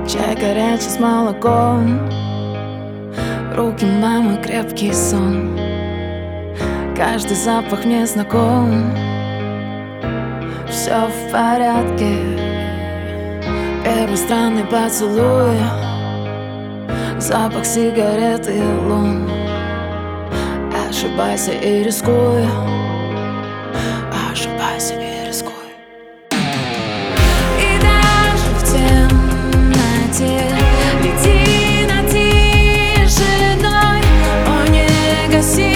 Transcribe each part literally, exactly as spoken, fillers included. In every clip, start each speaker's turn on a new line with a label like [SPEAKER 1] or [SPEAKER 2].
[SPEAKER 1] Чай горячий с молоком, руки мамы, крепкий сон. Каждый запах мне знаком. Все в порядке. Первый странный поцелуй, запах сигарет и лун. Ошибайся и рискуй, ошибайся и рискуй. И даже в темноте лети над тишиной, о, не гаси.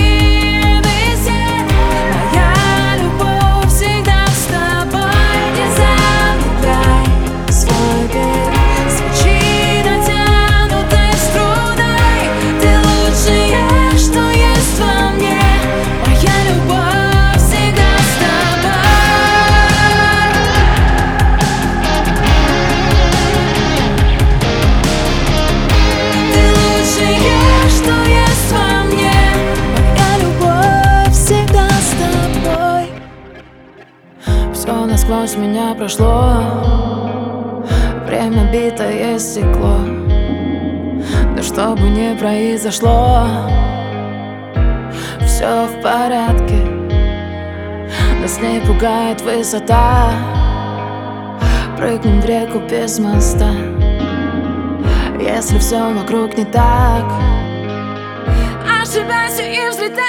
[SPEAKER 1] Все насквозь меня прошло, время битое стекло. Да что бы ни произошло, все в порядке. Нас не пугает высота, прыгнем в реку без моста. Если все вокруг не так, ошибайся и взлетай.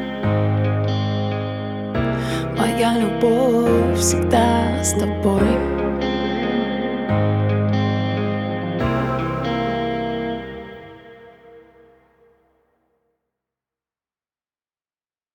[SPEAKER 1] Моя любовь всегда с тобой.